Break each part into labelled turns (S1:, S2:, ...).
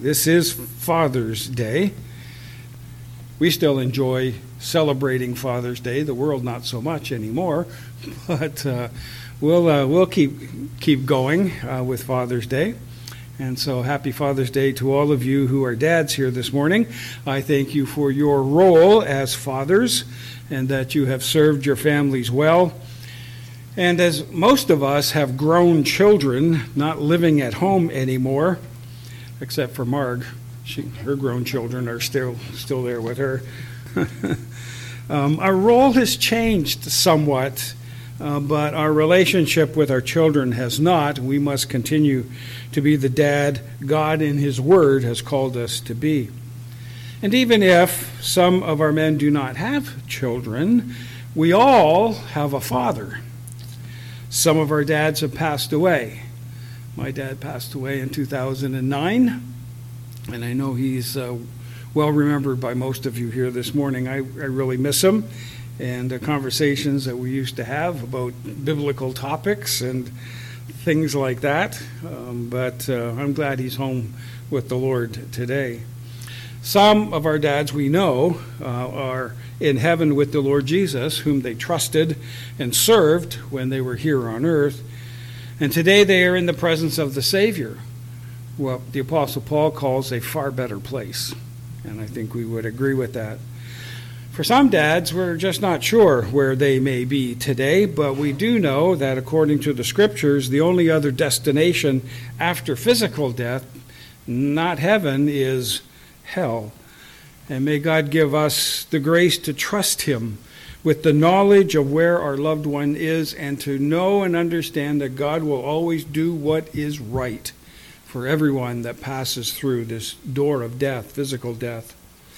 S1: This is Father's Day. We still enjoy celebrating Father's Day. The world not so much anymore, but we'll keep going with Father's Day. And so happy Father's Day to all of you who are dads here this morning. I thank you for your role as fathers and that you have served your families well. And as most of us have grown children, not living at home anymore, except for Marg. Her grown children are still there with her. Our role has changed somewhat, but our relationship with our children has not. We must continue to be the dad God in His Word has called us to be. And even if some of our men do not have children, we all have a father. Some of our dads have passed away. My dad passed away in 2009, and I know he's well remembered by most of you here this morning. I really miss him, and the conversations that we used to have about biblical topics and things like that, but I'm glad he's home with the Lord today. Some of our dads we know are in heaven with the Lord Jesus, whom they trusted and served when they were here on earth. And today they are in the presence of the Savior, what the Apostle Paul calls a far better place. And I think we would agree with that. For some dads, we're just not sure where they may be today, but we do know that according to the Scriptures, the only other destination after physical death, not heaven, is hell. And may God give us the grace to trust Him with the knowledge of where our loved one is, and to know and understand that God will always do what is right for everyone that passes through this door of death, physical death.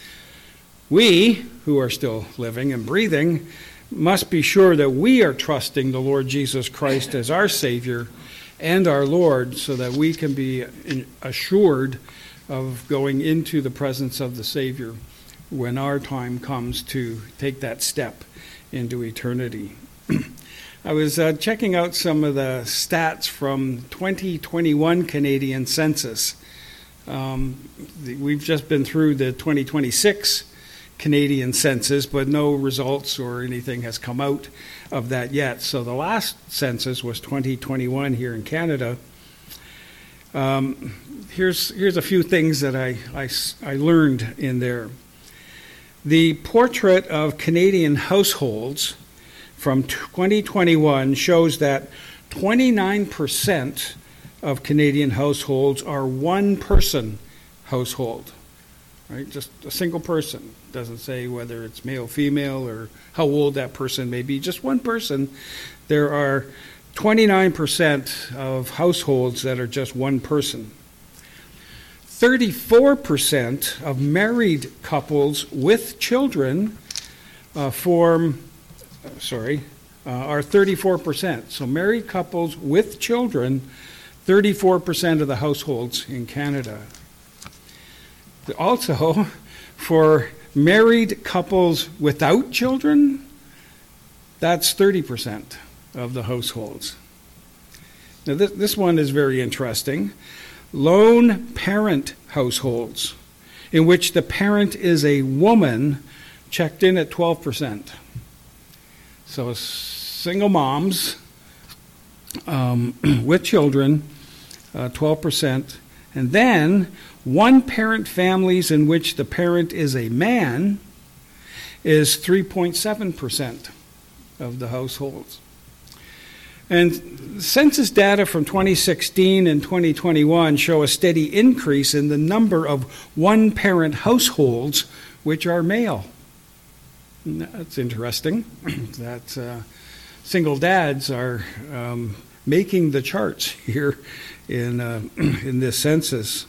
S1: We, who are still living and breathing, must be sure that we are trusting the Lord Jesus Christ as our Savior and our Lord, so that we can be assured of going into the presence of the Savior when our time comes to take that step into eternity. I was checking out some of the stats from 2021 Canadian census. We've just been through the 2026 Canadian census, but no results or anything has come out of that yet. So the last census was 2021 here in Canada. Here's a few things that I learned in there. The portrait of Canadian households from 2021 shows that 29% of Canadian households are one-person household, right? Just a single person. Doesn't say whether it's male, female, or how old that person may be. Just one person. There are 29% of households that are just one person. 34% of married couples with children are 34%. So married couples with children, 34% of the households in Canada. Also, for married couples without children, that's 30% of the households. Now this one is very interesting. Lone parent households, in which the parent is a woman, checked in at 12%. So single moms with children, 12%. And then one-parent families in which the parent is a man is 3.7% of the households. And census data from 2016 and 2021 show a steady increase in the number of one-parent households which are male. And that's interesting. That single dads are making the charts here in this census.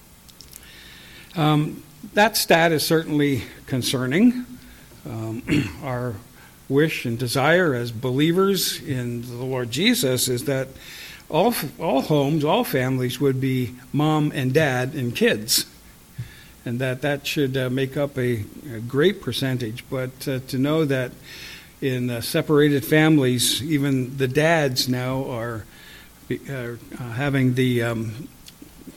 S1: That stat is certainly concerning. Our wish and desire as believers in the Lord Jesus is that all homes, all families would be mom and dad and kids, and that should make up a great percentage. But to know that in separated families, even the dads now are having the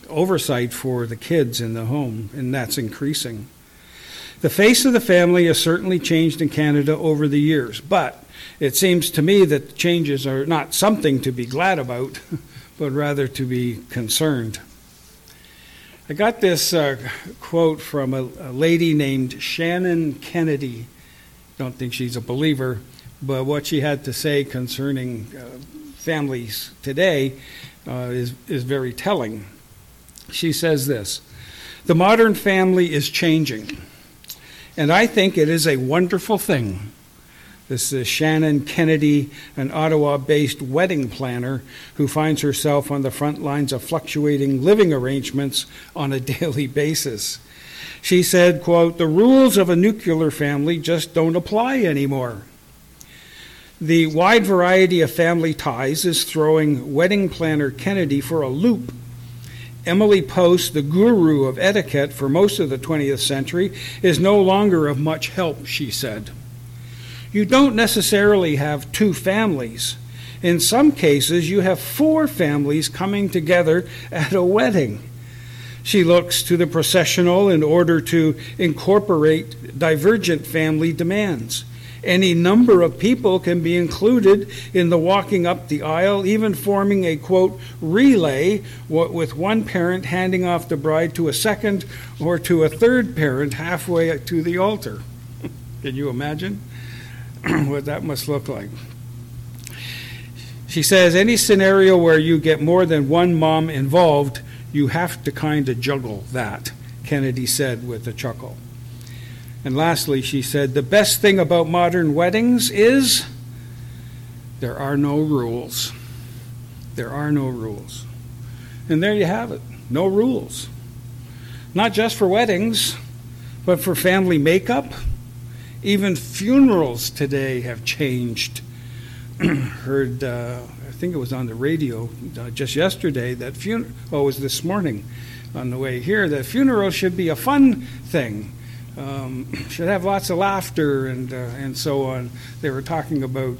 S1: oversight for the kids in the home, and that's increasing. The face of the family has certainly changed in Canada over the years, but it seems to me that the changes are not something to be glad about, but rather to be concerned. I got this quote from a lady named Shannon Kennedy. Don't think she's a believer, but what she had to say concerning families today is very telling. She says this: "The modern family is changing, and I think it is a wonderful thing." This is Shannon Kennedy, an Ottawa-based wedding planner who finds herself on the front lines of fluctuating living arrangements on a daily basis. She said, quote, "The rules of a nuclear family just don't apply anymore." The wide variety of family ties is throwing wedding planner Kennedy for a loop. Emily Post, the guru of etiquette for most of the 20th century, is no longer of much help, she said. You don't necessarily have two families. In some cases, you have four families coming together at a wedding. She looks to the processional in order to incorporate divergent family demands. Any number of people can be included in the walking up the aisle, even forming a, quote, relay with one parent handing off the bride to a second or to a third parent halfway to the altar. Can you imagine what that must look like? She says, any scenario where you get more than one mom involved, you have to kind of juggle that, Kennedy said with a chuckle. And lastly, she said, the best thing about modern weddings is there are no rules. There are no rules. And there you have it, no rules. Not just for weddings, but for family makeup. Even funerals today have changed. Heard, I think it was on the radio just yesterday, that it was this morning on the way here, that funerals should be a fun thing. Should have lots of laughter and so on. They were talking about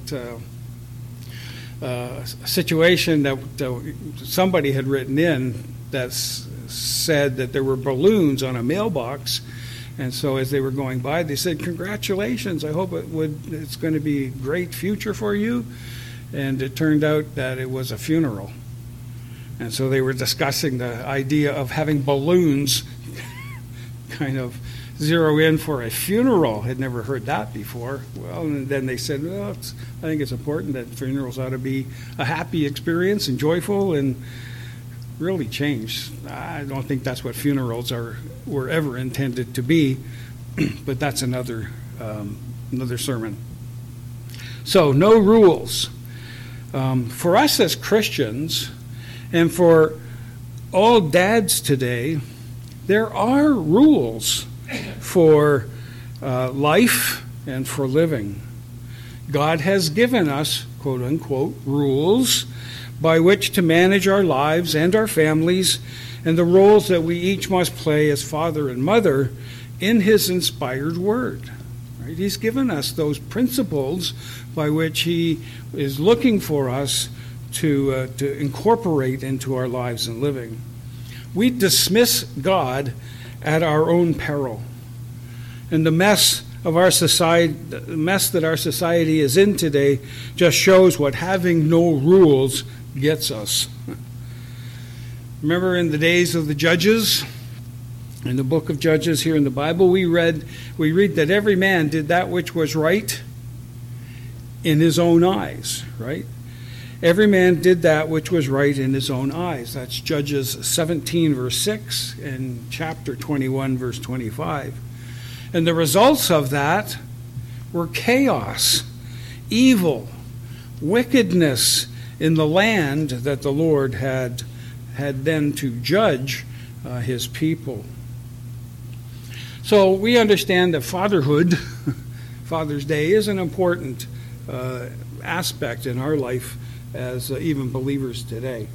S1: a situation that somebody had written in that said that there were balloons on a mailbox, and so as they were going by, they said, "Congratulations! I hope it's going to be a great future for you." And it turned out that it was a funeral, and so they were discussing the idea of having balloons kind of zero in for a funeral. Had never heard that before. Well, and then they said, well, I think it's important that funerals ought to be a happy experience and joyful, and really changed. I don't think that's what funerals were ever intended to be, but that's another sermon. So, no rules. For us as Christians, and for all dads today, there are rules for life and for living. God has given us, quote unquote, rules by which to manage our lives and our families, and the roles that we each must play as father and mother in His inspired word. Right? He's given us those principles by which He is looking for us to incorporate into our lives and living. We dismiss God at our own peril. And the mess of our society, the mess that our society is in today, just shows what having no rules gets us. Remember in the days of the Judges, in the book of Judges here in the Bible, we read that every man did that which was right in his own eyes, right? Every man did that which was right in his own eyes. That's Judges 17, verse 6, and chapter 21, verse 25. And the results of that were chaos, evil, wickedness in the land that the Lord had then to judge His people. So we understand that fatherhood, Father's Day, is an important aspect in our life as even believers today.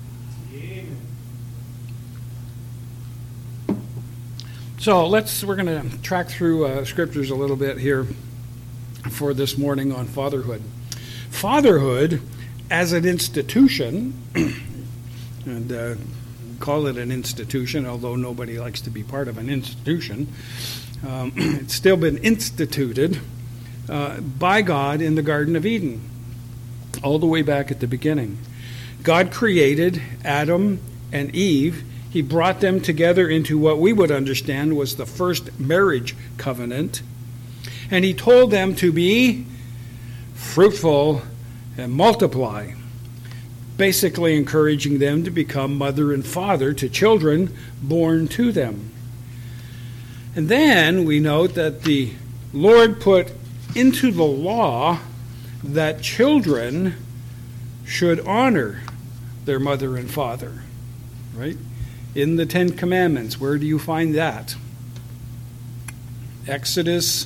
S1: So we're going to track through scriptures a little bit here for this morning on fatherhood. Fatherhood as an institution, and call it an institution, although nobody likes to be part of an institution. It's still been instituted by God in the Garden of Eden, all the way back at the beginning. God created Adam and Eve. He brought them together into what we would understand was the first marriage covenant. And he told them to be fruitful and multiply, basically encouraging them to become mother and father to children born to them. And then we note that the Lord put into the law that children should honor their mother and father, right? In the Ten Commandments, where do you find that? Exodus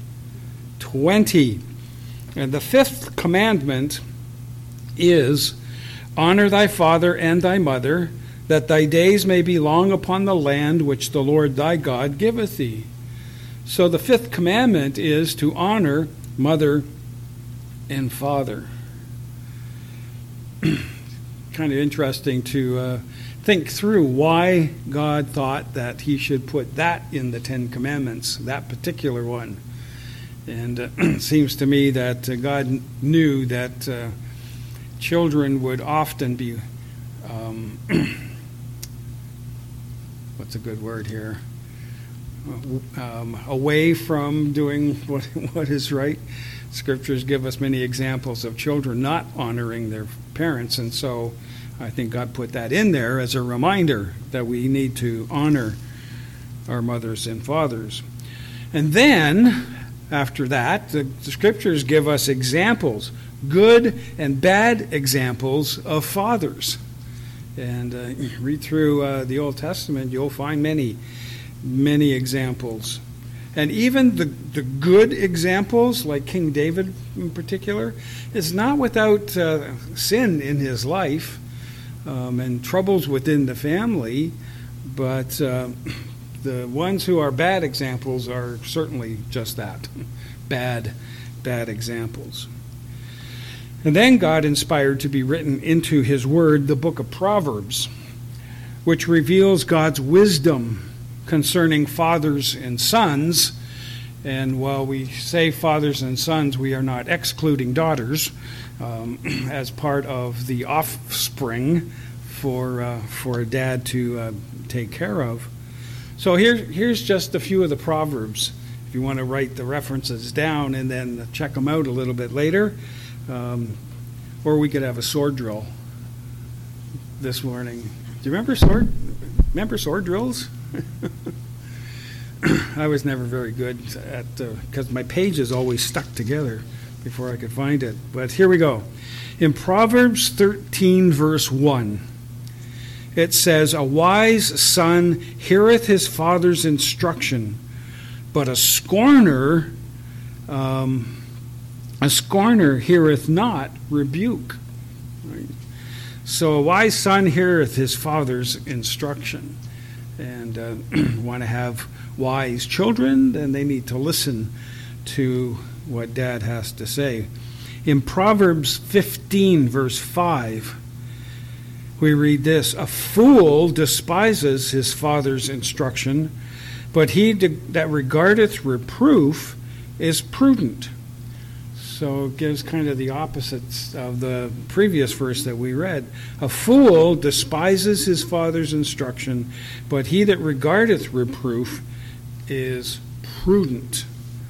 S1: 20. And the fifth commandment is, honor thy father and thy mother, that thy days may be long upon the land which the Lord thy God giveth thee. So the fifth commandment is to honor mother and father. Kind of interesting to think through why God thought that he should put that in the Ten Commandments, that particular one. And it seems to me that God knew that children would often be, what's a good word here, away from doing what is right. Scriptures give us many examples of children not honoring their parents, and so I think God put that in there as a reminder that we need to honor our mothers and fathers. And then, after that, the Scriptures give us examples, good and bad examples of fathers. And read through the Old Testament, you'll find many, many examples. And even the good examples, like King David in particular, is not without sin in his life and troubles within the family, but the ones who are bad examples are certainly just that, bad examples. And then God inspired to be written into his word the book of Proverbs, which reveals God's wisdom concerning fathers and sons. And while we say fathers and sons, we are not excluding daughters as part of the offspring for a dad to take care of. So here's just a few of the Proverbs, if you want to write the references down and then check them out a little bit later. Or we could have a sword drill this morning. Do you remember sword drills? I was never very good at because my pages always stuck together before I could find it. But here we go. In Proverbs 13, verse 1, it says, "A wise son heareth his father's instruction, but a scorner heareth not rebuke." Right? So a wise son heareth his father's instruction. And want to have wise children, then they need to listen to what dad has to say. In Proverbs 15, verse 5, we read this: "A fool despises his father's instruction, but he that regardeth reproof is prudent." So it gives kind of the opposites of the previous verse that we read. A fool despises his father's instruction, but he that regardeth reproof is prudent.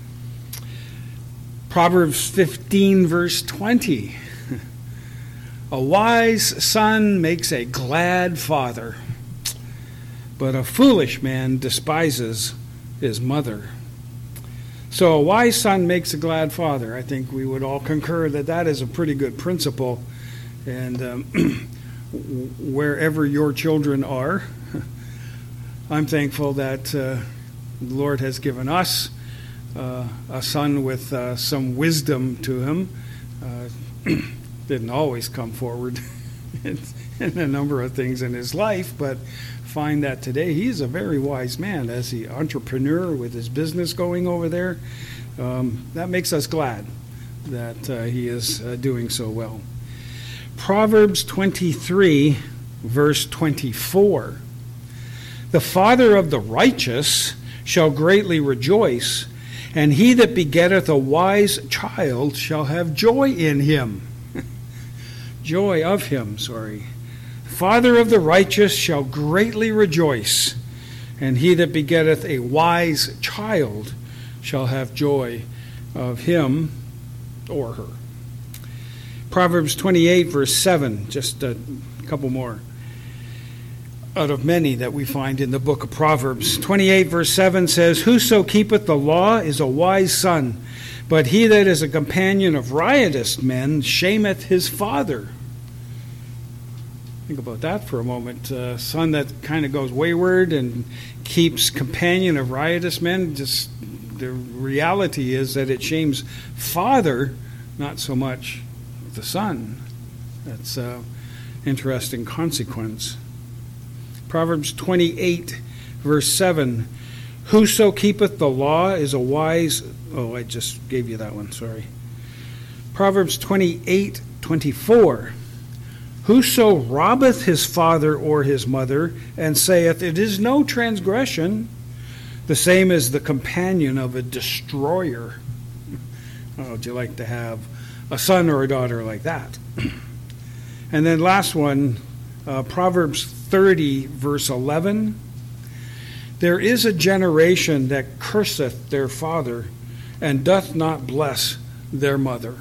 S1: Proverbs 15, verse 20. "A wise son makes a glad father, but a foolish man despises his mother." So a wise son makes a glad father. I think we would all concur that that is a pretty good principle. And wherever your children are, I'm thankful that the Lord has given us a son with some wisdom to him. Didn't always come forward in a number of things in his life, but find that today he's a very wise man as the entrepreneur with his business going over there. That makes us glad that he is doing so well. Proverbs 23, verse 24. The father of the righteous shall greatly rejoice, and he that begetteth a wise child shall have joy in him. Joy of him, sorry. Father of the righteous shall greatly rejoice, and he that begetteth a wise child shall have joy of him or her. Proverbs 28, verse 7, just a couple more out of many that we find in the book of Proverbs. 28, verse 7 says, Whoso keepeth the law is a wise son, but he that is a companion of riotous men shameth his father. Think about that for a moment. A son that kind of goes wayward and keeps companion of riotous men, just the reality is that it shames father, not so much the son. That's an interesting consequence. Proverbs 28, verse 7. Whoso keepeth the law is a wise... Oh, I just gave you that one, sorry. Proverbs 28, 24. Whoso robbeth his father or his mother, and saith, It is no transgression, the same as the companion of a destroyer. Oh, would you like to have a son or a daughter like that? And then last one, Proverbs 30, verse 11. There is a generation that curseth their father, and doth not bless their mother.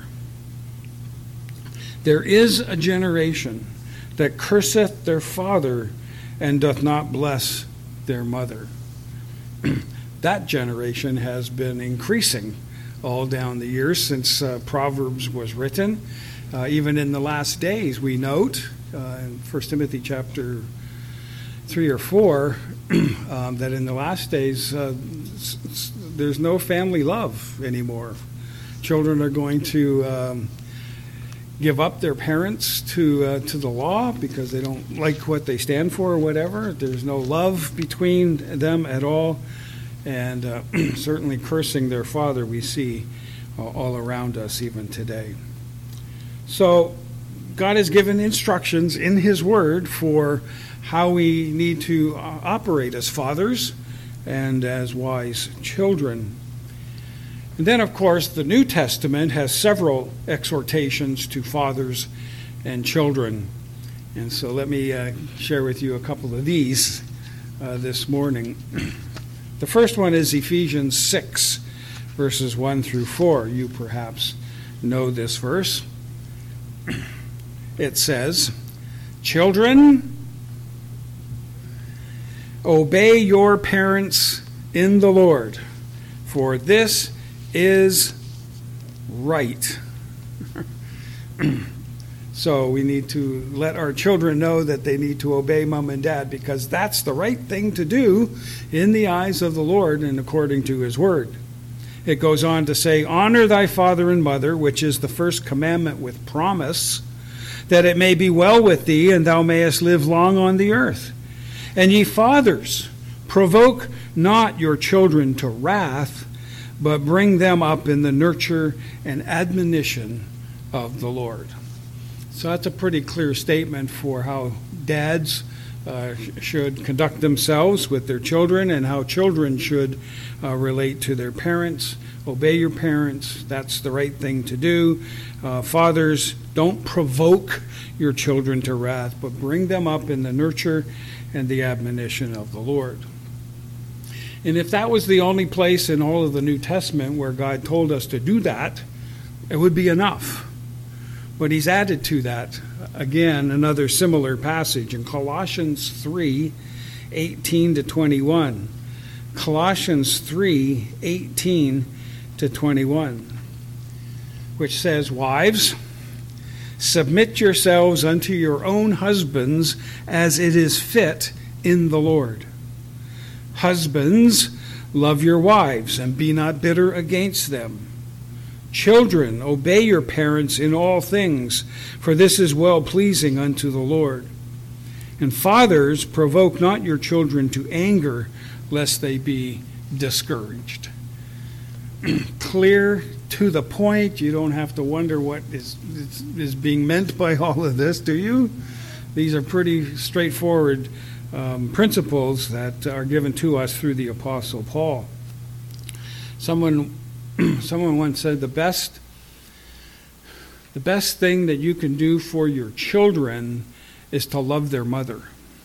S1: There is a generation that curseth their father, and doth not bless their mother. That generation has been increasing all down the years since Proverbs was written. Even in the last days, we note in 1 Timothy chapter 3 or 4 that in the last days there's no family love anymore. Children are going to give up their parents to the law because they don't like what they stand for or whatever. There's no love between them at all, and certainly cursing their father we see all around us even today. So God has given instructions in His Word for how we need to operate as fathers and as wise children. And then, of course, the New Testament has several exhortations to fathers and children. And so let me share with you a couple of these this morning. The first one is Ephesians 6, verses 1 through 4. You perhaps know this verse. It says, Children, obey your parents in the Lord, for this is right. So we need to let our children know that they need to obey mom and dad, because that's the right thing to do in the eyes of the Lord and according to His Word. It goes on to say, Honor thy father and mother, which is the first commandment with promise, that it may be well with thee, and thou mayest live long on the earth. And ye fathers, provoke not your children to wrath, but bring them up in the nurture and admonition of the Lord. So that's a pretty clear statement for how dads should conduct themselves with their children, and how children should relate to their parents. Obey your parents. That's the right thing to do. Fathers, don't provoke your children to wrath, but bring them up in the nurture and the admonition of the Lord. And if that was the only place in all of the New Testament where God told us to do that, it would be enough. But He's added to that, again, another similar passage in Colossians 3, 18 to 21. Colossians 3, 18 to 21, which says, Wives, submit yourselves unto your own husbands as it is fit in the Lord. Husbands, love your wives, and be not bitter against them. Children, obey your parents in all things, for this is well-pleasing unto the Lord. And fathers, provoke not your children to anger, lest they be discouraged. Clear, to the point. You don't have to wonder what is being meant by all of this, do you? These are pretty straightforward principles that are given to us through the Apostle Paul. Someone once said the best thing that you can do for your children is to love their mother.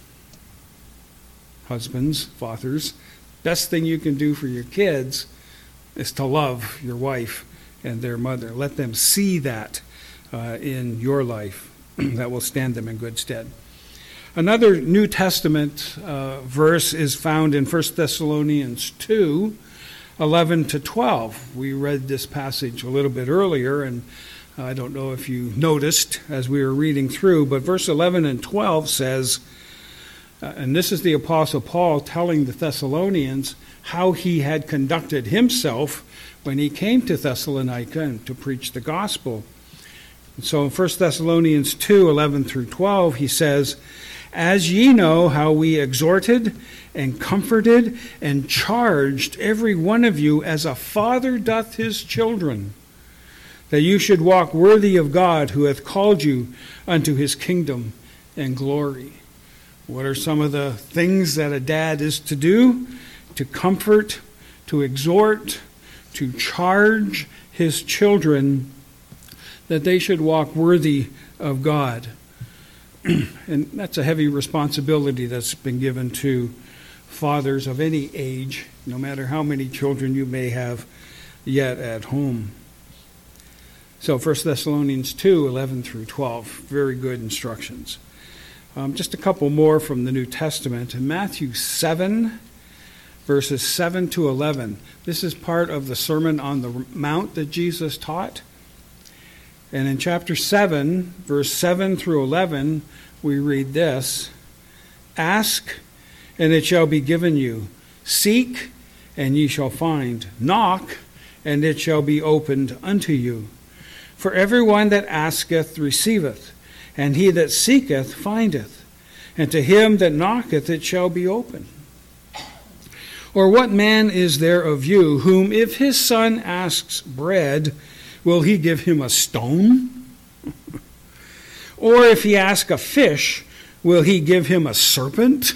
S1: Husbands, fathers, best thing you can do for your kids is to love your wife and their mother. Let them see that in your life. That will stand them in good stead. Another New Testament verse is found in 1 Thessalonians 2, 11 to 12. We read this passage a little bit earlier, and I don't know if you noticed as we were reading through, but verse 11 and 12 says, and this is the Apostle Paul telling the Thessalonians how he had conducted himself when he came to Thessalonica and to preach the gospel. And so in 1 Thessalonians 2, 11 through 12, he says, "As ye know how we exhorted and comforted and charged every one of you as a father doth his children, that you should walk worthy of God who hath called you unto his kingdom and glory." What are some of the things that a dad is to do? To comfort, to exhort, to charge his children that they should walk worthy of God. And that's a heavy responsibility that's been given to fathers of any age, no matter how many children you may have yet at home. So 1 Thessalonians 2, 11 through 12, very good instructions. Just a couple more from the New Testament. In Matthew 7, verses 7 to 11, this is part of the Sermon on the Mount that Jesus taught. And in chapter 7, verse 7 through 11, we read this: "Ask, and it shall be given you. Seek, and ye shall find. Knock, and it shall be opened unto you. For everyone that asketh receiveth, and he that seeketh findeth, and to him that knocketh it shall be opened. Or what man is there of you, whom if his son asks bread, will he give him a stone? Or if he ask a fish, will he give him a serpent?"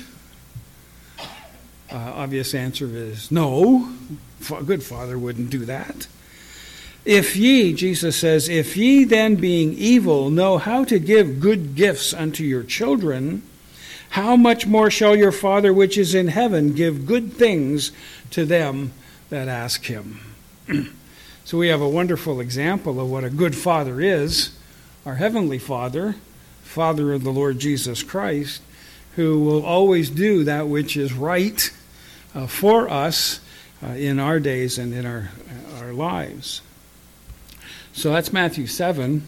S1: Obvious answer is no. A good father wouldn't do that. "If ye," Jesus says, "if ye then being evil know how to give good gifts unto your children, how much more shall your Father which is in heaven give good things to them that ask him?" So we have a wonderful example of what a good father is. Our Heavenly Father, Father of the Lord Jesus Christ, who will always do that which is right for us in our days and in our lives. So that's Matthew 7.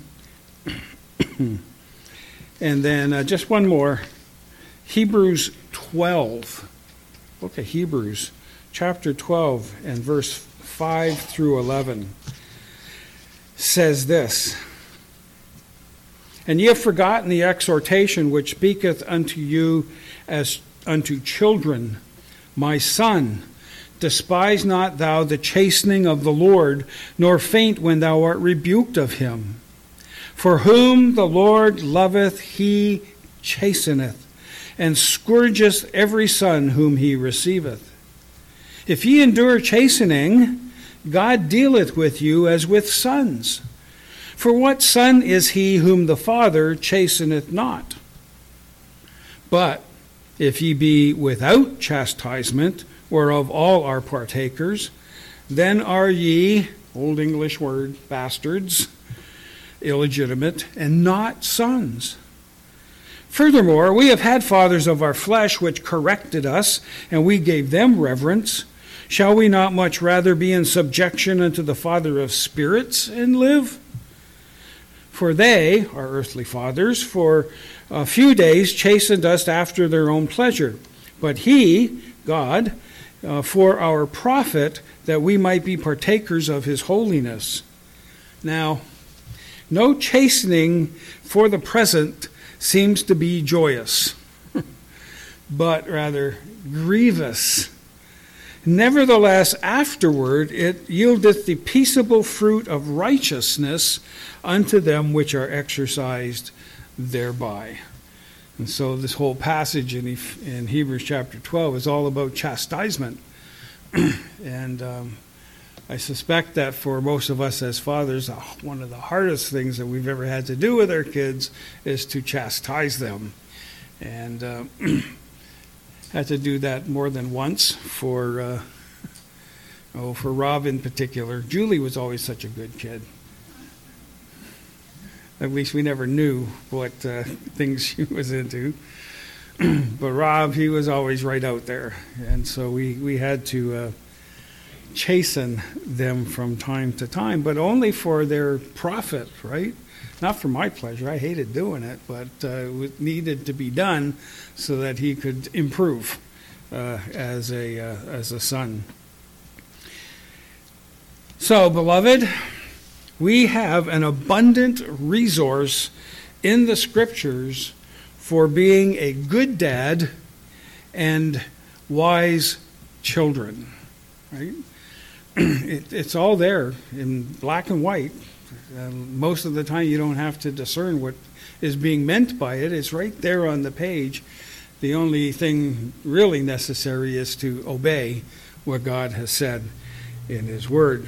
S1: And then just one more. Hebrews 12. Book of Hebrews, chapter 12 and verse 5 through 11 says this: "And ye have forgotten the exhortation which speaketh unto you as unto children. My son, despise not thou the chastening of the Lord, nor faint when thou art rebuked of him. For whom the Lord loveth he chasteneth, and scourgeth every son whom he receiveth. If ye endure chastening, God dealeth with you as with sons. For what son is he whom the Father chasteneth not? But if ye be without chastisement, whereof all are partakers, then are ye," Old English word, bastards, illegitimate, and not sons. Furthermore, we have had fathers of our flesh which corrected us, and we gave them reverence. Shall we not much rather be in subjection unto the Father of spirits and live? For they, our earthly fathers, for a few days chastened us after their own pleasure. But he, God, for our profit, that we might be partakers of his holiness. Now, no chastening for the present seems to be joyous, but rather grievous. Nevertheless, afterward it yieldeth the peaceable fruit of righteousness unto them which are exercised thereby. And so this whole passage in Hebrews chapter 12 is all about chastisement. And I suspect that for most of us as fathers, one of the hardest things that we've ever had to do with our kids is to chastise them. And had to do that more than once for Rob in particular. Julie was always such a good kid. At least we never knew what things she was into. But Rob, he was always right out there. And so we had to chasten them from time to time, but only for their profit, right? Not for my pleasure. I hated doing it, but it needed to be done so that he could improve as a son. So, beloved, we have an abundant resource in the Scriptures for being a good dad and wise children, right? It's all there in black and white. Most of the time you don't have to discern what is being meant by it. It's right there on the page. The only thing really necessary is to obey what God has said in His Word.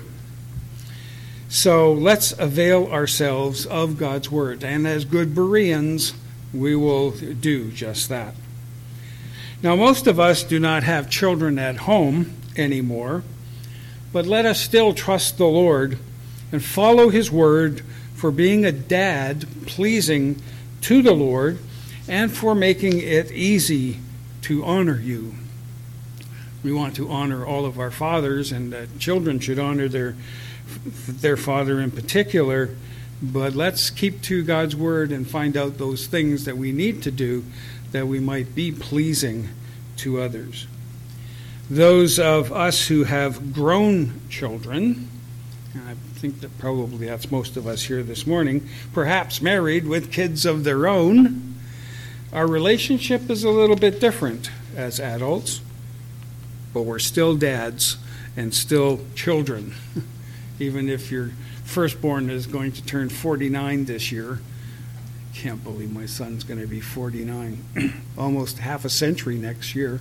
S1: So let's avail ourselves of God's Word. And as good Bereans, we will do just that. Now, most of us do not have children at home anymore, but let us still trust the Lord and follow His Word for being a dad pleasing to the Lord and for making it easy to honor you. We want to honor all of our fathers, and children should honor their father in particular, but let's keep to God's Word and find out those things that we need to do that we might be pleasing to others. Those of us who have grown children, and I think that probably that's most of us here this morning, perhaps married with kids of their own, our relationship is a little bit different as adults, but we're still dads and still children. Even if your firstborn is going to turn 49 this year. Can't believe my son's going to be 49. Almost half a century next year.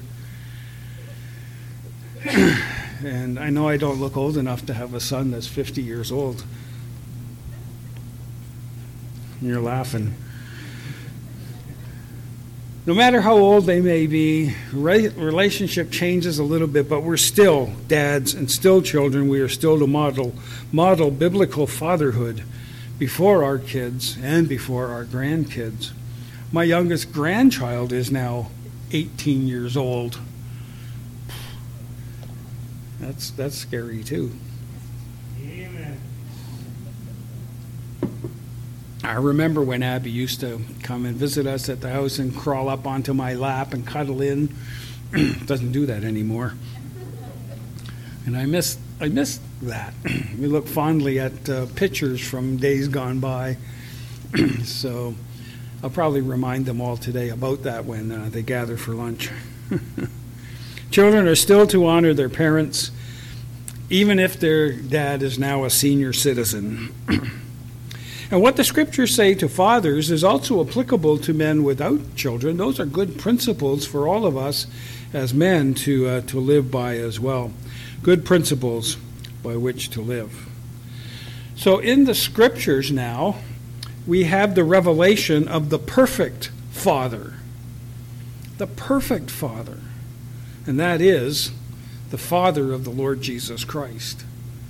S1: And I know I don't look old enough to have a son that's 50 years old. You're laughing. No matter how old they may be, relationship changes a little bit, but we're still dads and still children. We are still to model biblical fatherhood before our kids and before our grandkids. My youngest grandchild is now 18 years old. That's scary too. Amen. I remember when Abby used to come and visit us at the house and crawl up onto my lap and cuddle in. Doesn't do that anymore. And I miss that. We look fondly at pictures from days gone by. So I'll probably remind them all today about that when they gather for lunch. Children are still to honor their parents, even if their dad is now a senior citizen. And what the Scriptures say to fathers is also applicable to men without children. Those are good principles for all of us as men to live by as well. Good principles by which to live. So in the Scriptures now, we have the revelation of the perfect Father. The perfect Father. And that is the Father of the Lord Jesus Christ,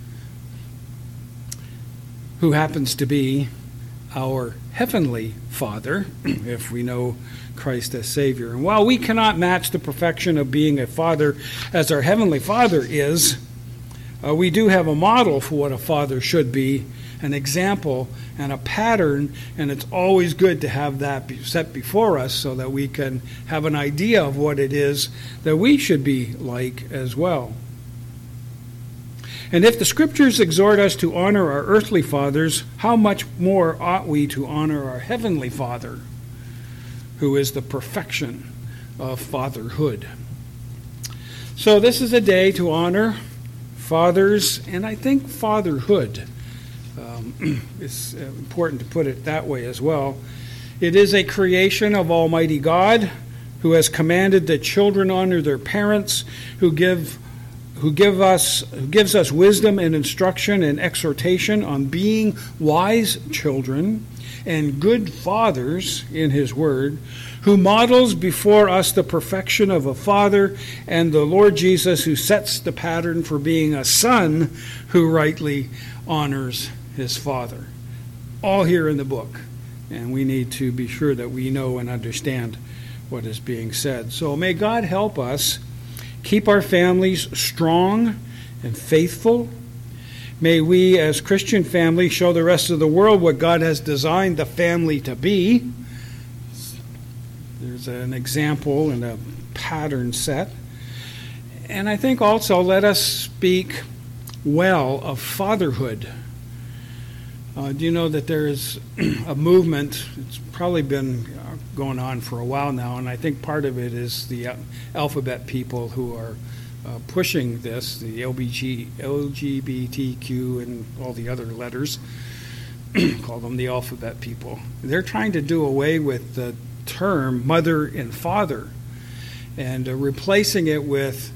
S1: who happens to be our heavenly Father, if we know Christ as Savior. And while we cannot match the perfection of being a father as our heavenly Father is, we do have a model for what a father should be, an example and a pattern, and it's always good to have that set before us so that we can have an idea of what it is that we should be like as well. And if the Scriptures exhort us to honor our earthly fathers, how much more ought we to honor our heavenly Father, who is the perfection of fatherhood? So this is a day to honor fathers, and I think fatherhood. It's important to put it that way as well. It is a creation of Almighty God, who has commanded that children honor their parents, who gives us wisdom and instruction and exhortation on being wise children and good fathers in his word, who models before us the perfection of a father, and the Lord Jesus, who sets the pattern for being a son who rightly honors his father. All here in the book, and we need to be sure that we know and understand what is being said. So may God help us keep our families strong and faithful. May we as Christian families show the rest of the world what God has designed the family to be. There's an example and a pattern set. And I think also let us speak well of fatherhood. Do you know that there is a movement? It's probably been going on for a while now, and I think part of it is the alphabet people who are pushing this, the LGBTQ and all the other letters, call them the alphabet people. They're trying to do away with the term mother and father and replacing it with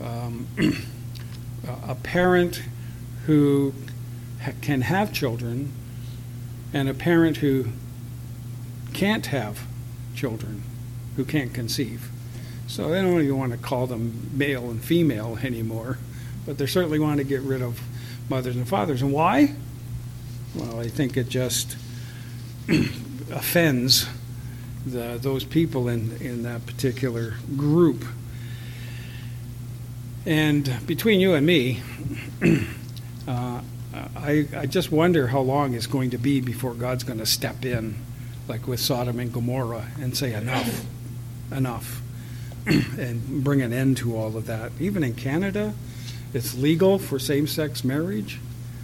S1: a parent who can have children and a parent who can't have children, who can't conceive. So they don't even want to call them male and female anymore, but they certainly want to get rid of mothers and fathers. And why? Well, I think it just offends those people in that particular group. And between you and me, I just wonder how long it's going to be before God's going to step in, like with Sodom and Gomorrah, and say enough, and bring an end to all of that. Even in Canada, it's legal for same-sex marriage.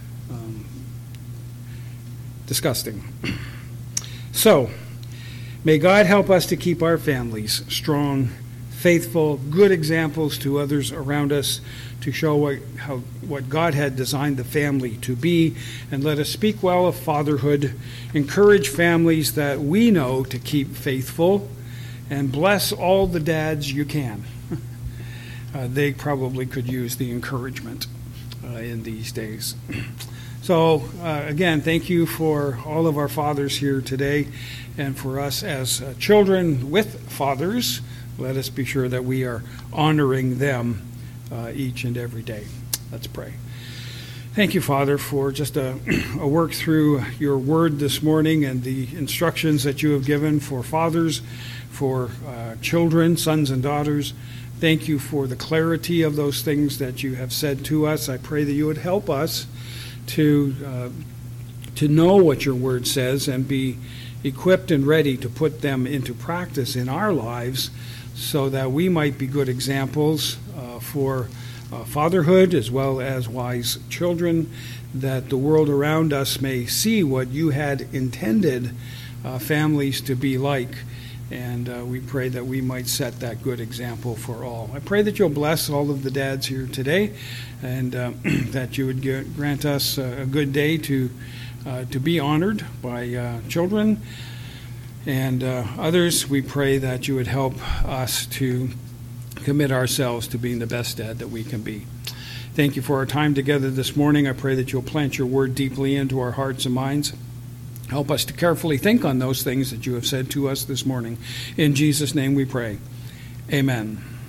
S1: Disgusting. So, may God help us to keep our families strong, faithful, good examples to others around us, to show what God had designed the family to be, and let us speak well of fatherhood, encourage families that we know to keep faithful, and bless all the dads you can. They probably could use the encouragement in these days. So, again, thank you for all of our fathers here today, and for us as children with fathers. Let us be sure that we are honoring them each and every day. Let's pray. Thank you, Father, for just a work through your word this morning and the instructions that you have given for fathers, for children, sons and daughters. Thank you for the clarity of those things that you have said to us. I pray that you would help us to know what your word says and be equipped and ready to put them into practice in our lives, so that we might be good examples for fatherhood as well as wise children, that the world around us may see what you had intended families to be like. And we pray that we might set that good example for all. I pray that you'll bless all of the dads here today, and that you would grant us a good day to be honored by children and others. We pray that you would help us to commit ourselves to being the best dad that we can be. Thank you for our time together this morning. I pray that you'll plant your word deeply into our hearts and minds. Help us to carefully think on those things that you have said to us this morning. In Jesus' name we pray. Amen.